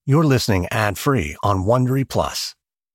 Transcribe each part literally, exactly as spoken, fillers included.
You're listening ad-free on Wondery Plus.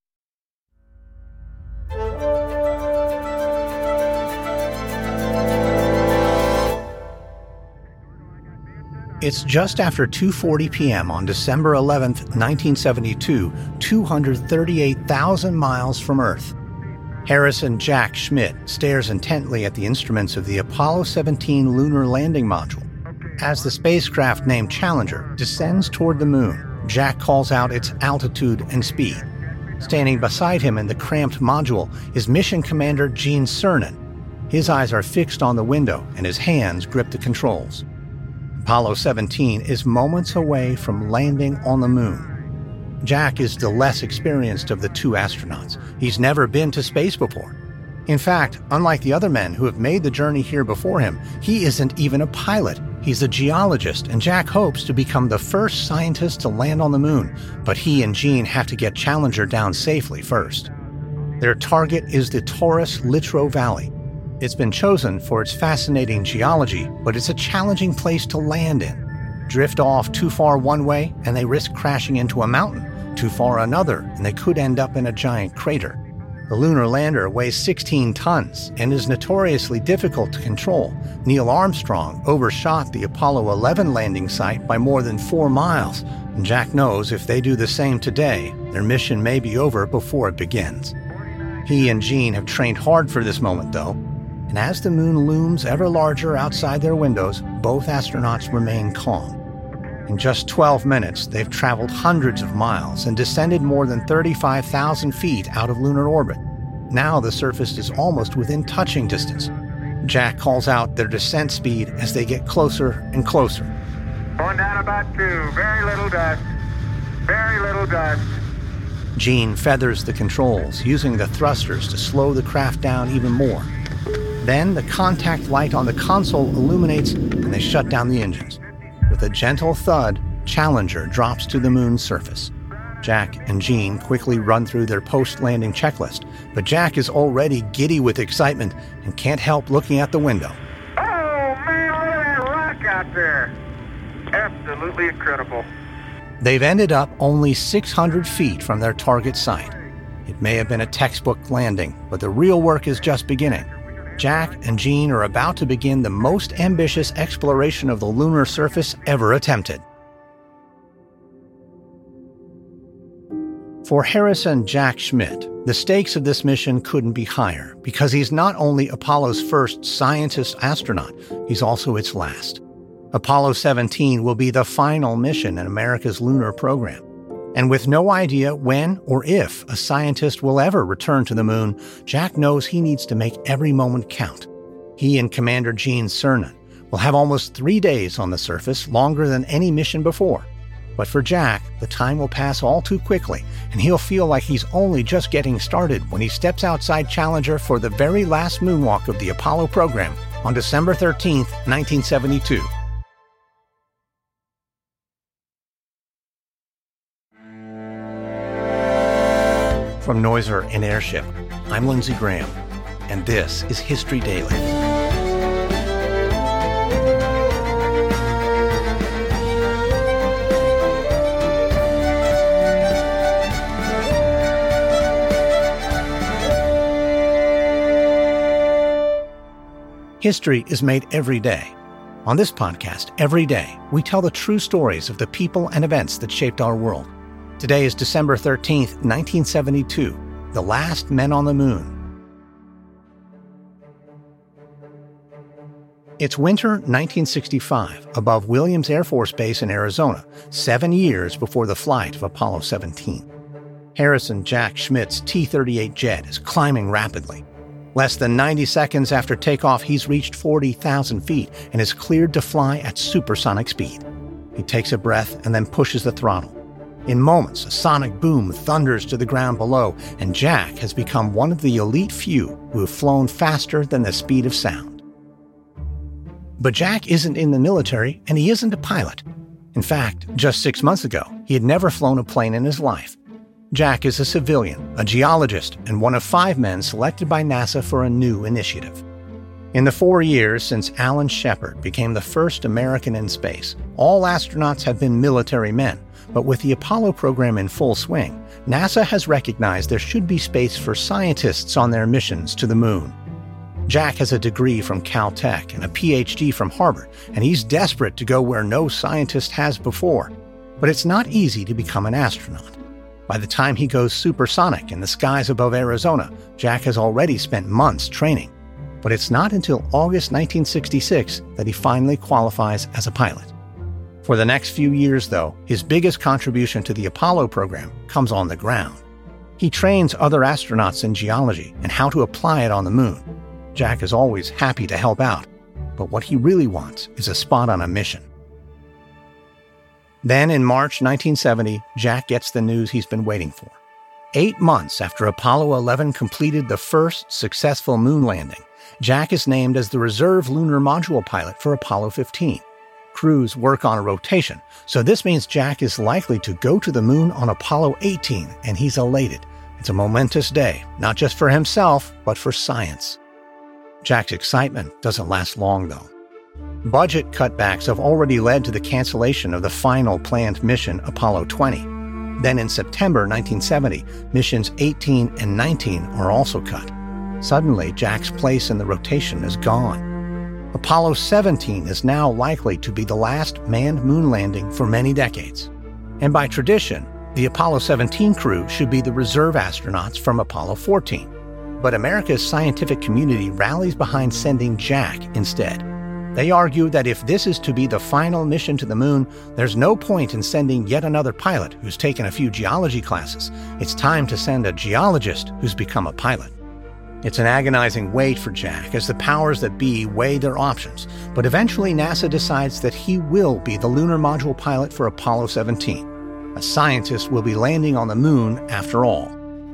It's just after two forty p.m. on December eleventh, nineteen seventy-two, two hundred thirty-eight thousand miles from Earth. Harrison Jack Schmitt stares intently at the instruments of the Apollo seventeen lunar landing module. As the spacecraft named Challenger descends toward the moon, Jack calls out its altitude and speed. Standing beside him in the cramped module is Mission Commander Gene Cernan. His eyes are fixed on the window and his hands grip the controls. Apollo seventeen is moments away from landing on the moon. Jack is the less experienced of the two astronauts. He's never been to space before. In fact, unlike the other men who have made the journey here before him, he isn't even a pilot. He's a geologist, and Jack hopes to become the first scientist to land on the moon, but he and Gene have to get Challenger down safely first. Their target is the Taurus Littrow Valley. It's been chosen for its fascinating geology, but it's a challenging place to land in. Drift off too far one way, and they risk crashing into a mountain. Too far another, and they could end up in a giant crater. The lunar lander weighs sixteen tons and is notoriously difficult to control. Neil Armstrong overshot the Apollo eleven landing site by more than four miles, and Jack knows if they do the same today, their mission may be over before it begins. He and Gene have trained hard for this moment, though, and as the moon looms ever larger outside their windows, both astronauts remain calm. In just twelve minutes, they've traveled hundreds of miles and descended more than thirty-five thousand feet out of lunar orbit. Now the surface is almost within touching distance. Jack calls out their descent speed as they get closer and closer. Going down about two. Very little dust. Very little dust. Gene feathers the controls, using the thrusters to slow the craft down even more. Then the contact light on the console illuminates and they shut down the engines. With a gentle thud, Challenger drops to the moon's surface. Jack and Gene quickly run through their post-landing checklist, but Jack is already giddy with excitement and can't help looking out the window. Oh, man, look at that rock out there. Absolutely incredible. They've ended up only six hundred feet from their target site. It may have been a textbook landing, but the real work is just beginning. Jack and Gene are about to begin the most ambitious exploration of the lunar surface ever attempted. For Harrison Jack Schmitt, the stakes of this mission couldn't be higher because he's not only Apollo's first scientist astronaut, he's also its last. Apollo seventeen will be the final mission in America's lunar program. And with no idea when or if a scientist will ever return to the moon, Jack knows he needs to make every moment count. He and Commander Gene Cernan will have almost three days on the surface, longer than any mission before. But for Jack, the time will pass all too quickly, and he'll feel like he's only just getting started when he steps outside Challenger for the very last moonwalk of the Apollo program on December thirteenth, nineteen seventy-two. From Noiser and Airship, I'm Lindsey Graham, and this is History Daily. History is made every day. On this podcast, every day, we tell the true stories of the people and events that shaped our world. Today is December thirteenth, nineteen seventy-two, the last men on the moon. It's winter nineteen sixty-five above Williams Air Force Base in Arizona, seven years before the flight of Apollo seventeen. Harrison Jack Schmitt's T thirty-eight jet is climbing rapidly. Less than ninety seconds after takeoff, he's reached forty thousand feet and is cleared to fly at supersonic speed. He takes a breath and then pushes the throttle. In moments, a sonic boom thunders to the ground below, and Jack has become one of the elite few who have flown faster than the speed of sound. But Jack isn't in the military, and he isn't a pilot. In fact, just six months ago, he had never flown a plane in his life. Jack is a civilian, a geologist, and one of five men selected by NASA for a new initiative. In the four years since Alan Shepard became the first American in space, all astronauts have been military men, But with the Apollo program in full swing, NASA has recognized there should be space for scientists on their missions to the moon. Jack has a degree from Caltech and a P H D from Harvard, and he's desperate to go where no scientist has before. But it's not easy to become an astronaut. By the time he goes supersonic in the skies above Arizona, Jack has already spent months training. But it's not until August nineteen sixty-six that he finally qualifies as a pilot. For the next few years, though, his biggest contribution to the Apollo program comes on the ground. He trains other astronauts in geology and how to apply it on the moon. Jack is always happy to help out, but what he really wants is a spot on a mission. Then in March nineteen seventy, Jack gets the news he's been waiting for. Eight months after Apollo eleven completed the first successful moon landing, Jack is named as the reserve lunar module pilot for Apollo fifteen. Crews work on a rotation, so this means Jack is likely to go to the moon on Apollo eighteen, and he's elated. It's a momentous day, not just for himself, but for science. Jack's excitement doesn't last long, though. Budget cutbacks have already led to the cancellation of the final planned mission, Apollo twenty. Then in September nineteen seventy, missions eighteen and nineteen are also cut. Suddenly, Jack's place in the rotation is gone. Apollo seventeen is now likely to be the last manned moon landing for many decades. And by tradition, the Apollo seventeen crew should be the reserve astronauts from Apollo fourteen. But America's scientific community rallies behind sending Jack instead. They argue that if this is to be the final mission to the moon, there's no point in sending yet another pilot who's taken a few geology classes. It's time to send a geologist who's become a pilot. It's an agonizing wait for Jack as the powers that be weigh their options, but eventually NASA decides that he will be the lunar module pilot for Apollo seventeen. A scientist will be landing on the moon after all.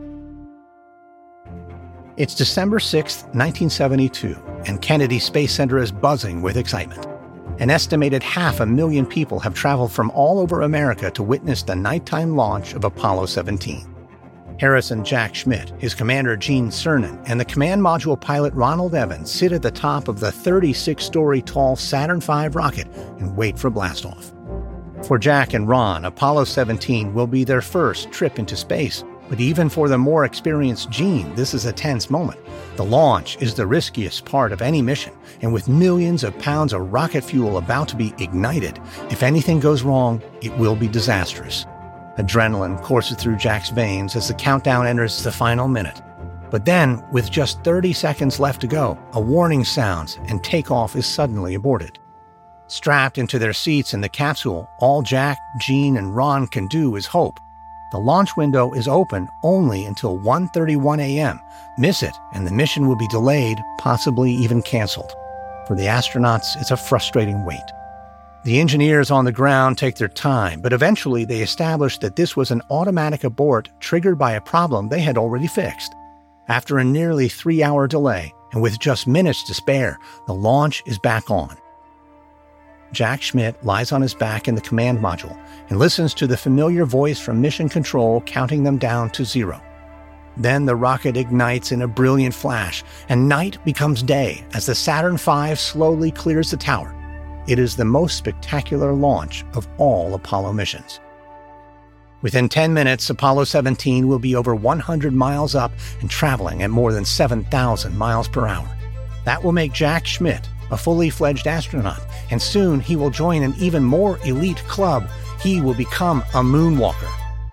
It's December sixth, nineteen seventy-two, and Kennedy Space Center is buzzing with excitement. An estimated half a million people have traveled from all over America to witness the nighttime launch of Apollo seventeen. Harrison Jack Schmitt, his commander Gene Cernan, and the command module pilot Ronald Evans sit at the top of the thirty-six story tall Saturn five rocket and wait for blastoff. For Jack and Ron, Apollo seventeen will be their first trip into space. But even for the more experienced Gene, this is a tense moment. The launch is the riskiest part of any mission, and with millions of pounds of rocket fuel about to be ignited, if anything goes wrong, it will be disastrous. Adrenaline courses through Jack's veins as the countdown enters the final minute. But then, with just thirty seconds left to go, a warning sounds and takeoff is suddenly aborted. Strapped into their seats in the capsule, all Jack, Gene, and Ron can do is hope. The launch window is open only until one thirty-one a.m. Miss it, and the mission will be delayed, possibly even canceled. For the astronauts, it's a frustrating wait. The engineers on the ground take their time, but eventually they establish that this was an automatic abort triggered by a problem they had already fixed. After a nearly three-hour delay, and with just minutes to spare, the launch is back on. Jack Schmitt lies on his back in the command module and listens to the familiar voice from Mission Control counting them down to zero. Then the rocket ignites in a brilliant flash, and night becomes day as the Saturn five slowly clears the tower. It is the most spectacular launch of all Apollo missions. Within ten minutes, Apollo seventeen will be over one hundred miles up and traveling at more than seven thousand miles per hour. That will make Jack Schmitt a fully fledged astronaut, and soon he will join an even more elite club. He will become a moonwalker.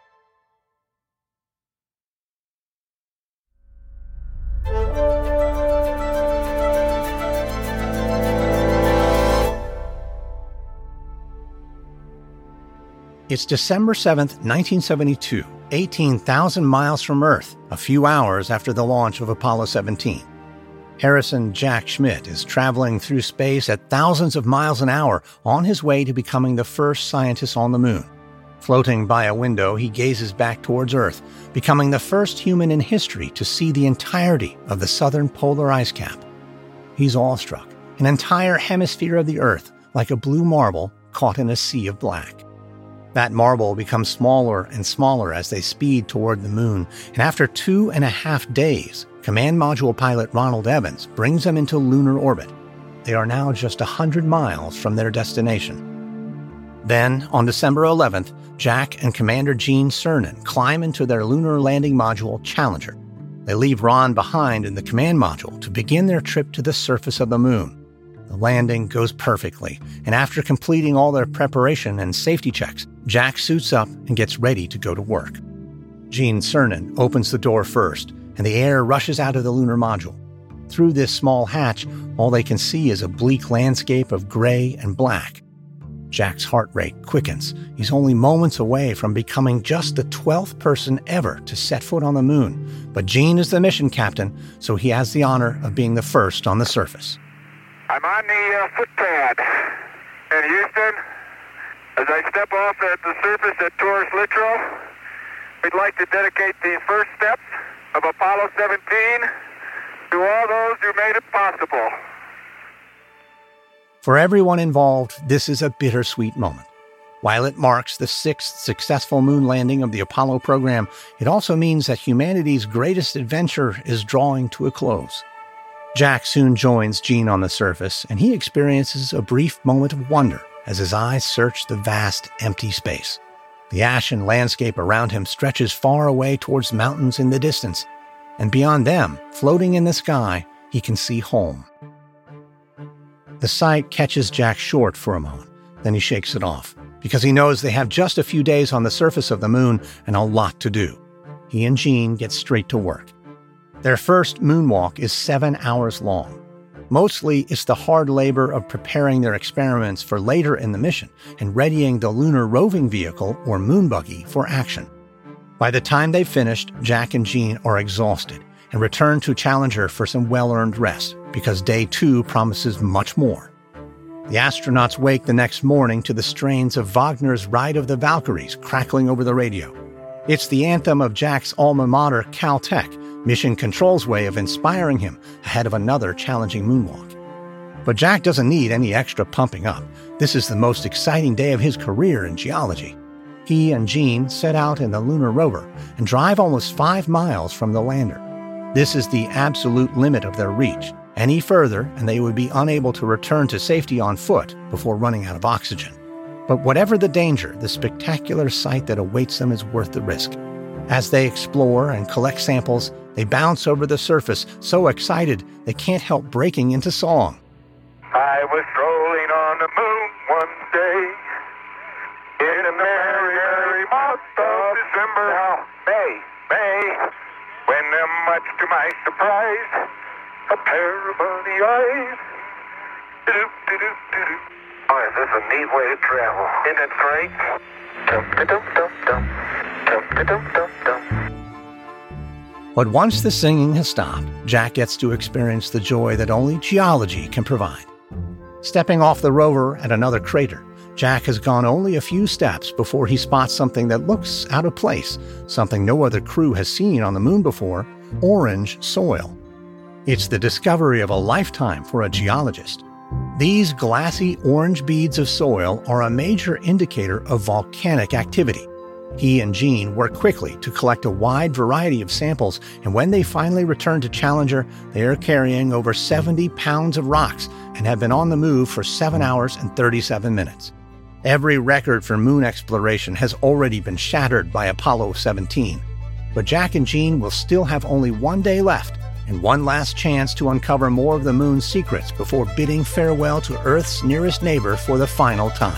It's December seventh, nineteen seventy-two, eighteen thousand miles from Earth, a few hours after the launch of Apollo seventeen. Harrison Jack Schmitt is traveling through space at thousands of miles an hour on his way to becoming the first scientist on the moon. Floating by a window, he gazes back towards Earth, becoming the first human in history to see the entirety of the southern polar ice cap. He's awestruck, an entire hemisphere of the Earth, like a blue marble caught in a sea of black. That marble becomes smaller and smaller as they speed toward the moon, and after two and a half days, command module pilot Ronald Evans brings them into lunar orbit. They are now just one hundred miles from their destination. Then, on December eleventh, Jack and Commander Gene Cernan climb into their lunar landing module Challenger. They leave Ron behind in the command module to begin their trip to the surface of the moon. The landing goes perfectly, and after completing all their preparation and safety checks, Jack suits up and gets ready to go to work. Gene Cernan opens the door first, and the air rushes out of the lunar module. Through this small hatch, all they can see is a bleak landscape of gray and black. Jack's heart rate quickens. He's only moments away from becoming just the twelfth person ever to set foot on the moon. But Gene is the mission captain, so he has the honor of being the first on the surface. I'm on the uh, footpad in Houston. As I step off at the surface at Taurus Littrow, we'd like to dedicate the first steps of Apollo seventeen to all those who made it possible. For everyone involved, this is a bittersweet moment. While it marks the sixth successful moon landing of the Apollo program, it also means that humanity's greatest adventure is drawing to a close. Jack soon joins Gene on the surface, and he experiences a brief moment of wonder as his eyes search the vast, empty space. The ashen landscape around him stretches far away towards mountains in the distance, and beyond them, floating in the sky, he can see home. The sight catches Jack short for a moment, then he shakes it off, because he knows they have just a few days on the surface of the moon and a lot to do. He and Gene get straight to work. Their first moonwalk is seven hours long. Mostly, it's the hard labor of preparing their experiments for later in the mission and readying the lunar roving vehicle, or moon buggy, for action. By the time they've finished, Jack and Gene are exhausted and return to Challenger for some well-earned rest, because day two promises much more. The astronauts wake the next morning to the strains of Wagner's Ride of the Valkyries crackling over the radio. It's the anthem of Jack's alma mater, Caltech, Mission Control's way of inspiring him ahead of another challenging moonwalk. But Jack doesn't need any extra pumping up. This is the most exciting day of his career in geology. He and Gene set out in the lunar rover and drive almost five miles from the lander. This is the absolute limit of their reach. Any further, and they would be unable to return to safety on foot before running out of oxygen. But whatever the danger, the spectacular sight that awaits them is worth the risk. As they explore and collect samples, they bounce over the surface, so excited they can't help breaking into song. I was strolling on the moon one day in a merry, merry month of December. Now, May, May, when uh, much to my surprise, a pair of bunny eyes. Do-do-do-do-do. Oh, is this a neat way to travel? Isn't it great? Dum-da-dum-dum-dum. Dum-da-dum-dum-dum. But once the singing has stopped, Jack gets to experience the joy that only geology can provide. Stepping off the rover at another crater, Jack has gone only a few steps before he spots something that looks out of place, something no other crew has seen on the moon before: orange soil. It's the discovery of a lifetime for a geologist. These glassy orange beads of soil are a major indicator of volcanic activity. He and Gene work quickly to collect a wide variety of samples, and when they finally return to Challenger, they are carrying over seventy pounds of rocks and have been on the move for seven hours and thirty-seven minutes. Every record for moon exploration has already been shattered by Apollo seventeen. But Jack and Gene will still have only one day left, and one last chance to uncover more of the moon's secrets before bidding farewell to Earth's nearest neighbor for the final time.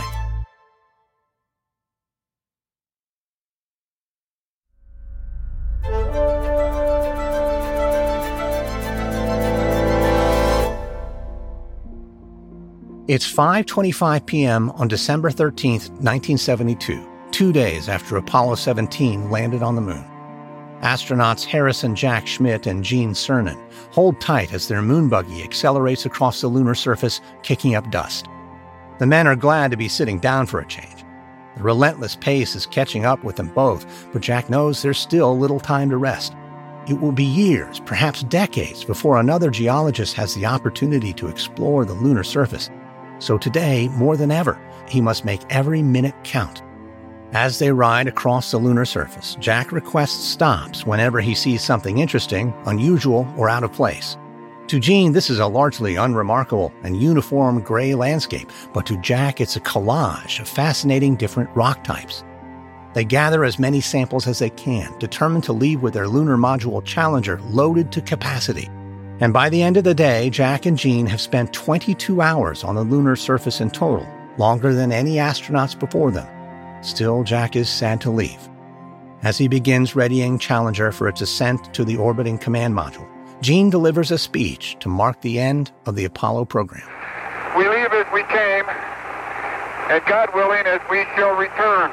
It's five twenty-five p.m. on December thirteenth, nineteen seventy-two, two days after Apollo seventeen landed on the moon. Astronauts Harrison Jack Schmitt and Gene Cernan hold tight as their moon buggy accelerates across the lunar surface, kicking up dust. The men are glad to be sitting down for a change. The relentless pace is catching up with them both, but Jack knows there's still little time to rest. It will be years, perhaps decades, before another geologist has the opportunity to explore the lunar surface. So today, more than ever, he must make every minute count. As they ride across the lunar surface, Jack requests stops whenever he sees something interesting, unusual, or out of place. To Gene, this is a largely unremarkable and uniform gray landscape, but to Jack, it's a collage of fascinating different rock types. They gather as many samples as they can, determined to leave with their lunar module Challenger loaded to capacity. And by the end of the day, Jack and Gene have spent twenty-two hours on the lunar surface in total, longer than any astronauts before them. Still, Jack is sad to leave. As he begins readying Challenger for its ascent to the orbiting command module, Gene delivers a speech to mark the end of the Apollo program. We leave as we came, and God willing, as we shall return,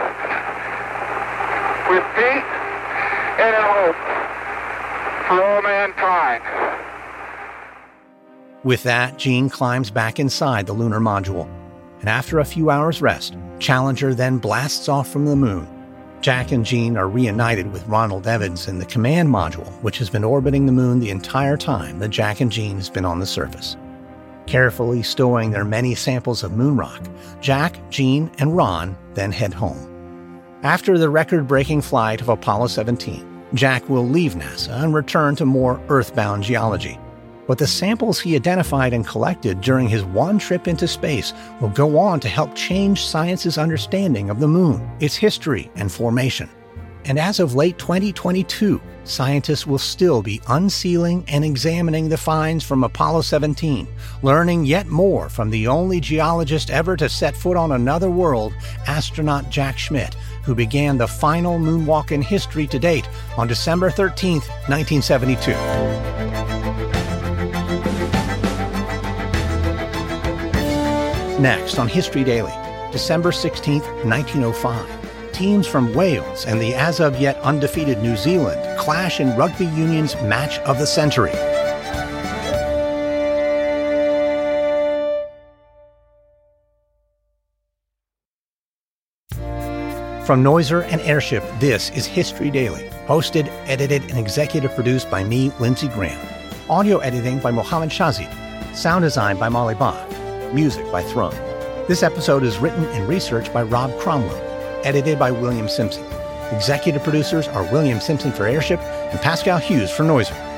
with peace and a hope for all mankind. With that, Gene climbs back inside the lunar module, and after a few hours' rest, Challenger then blasts off from the moon. Jack and Gene are reunited with Ronald Evans in the command module, which has been orbiting the moon the entire time that Jack and Gene has been on the surface. Carefully stowing their many samples of moon rock, Jack, Gene, and Ron then head home. After the record-breaking flight of Apollo seventeen, Jack will leave NASA and return to more Earthbound geology. But the samples he identified and collected during his one trip into space will go on to help change science's understanding of the moon, its history and formation. And as of late twenty twenty-two, scientists will still be unsealing and examining the finds from Apollo seventeen, learning yet more from the only geologist ever to set foot on another world, astronaut Jack Schmitt, who began the final moonwalk in history to date on December thirteenth, nineteen seventy-two. Next on History Daily, December sixteenth, nineteen oh five, teams from Wales and the as of yet undefeated New Zealand clash in rugby union's match of the century. From Noiser and Airship, this is History Daily, hosted, edited, and executive produced by me, Lindsey Graham. Audio editing by Mohammed Shazid. Sound design by Molly Bach. Music by Throne. This episode is written and researched by Rob Cromwell. Edited by William Simpson. Executive producers are William Simpson for Airship and Pascal Hughes for Noiser.